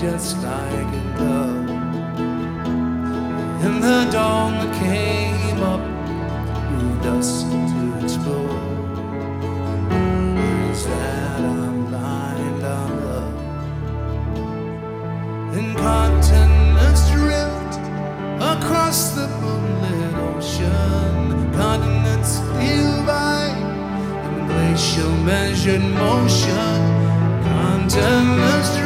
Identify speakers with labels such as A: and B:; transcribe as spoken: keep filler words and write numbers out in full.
A: just like in love. In the dawn that came up with dust to explore, is that I'm blind on love. In continents drift across the moonlit ocean, continents divide in glacial measured motion, continents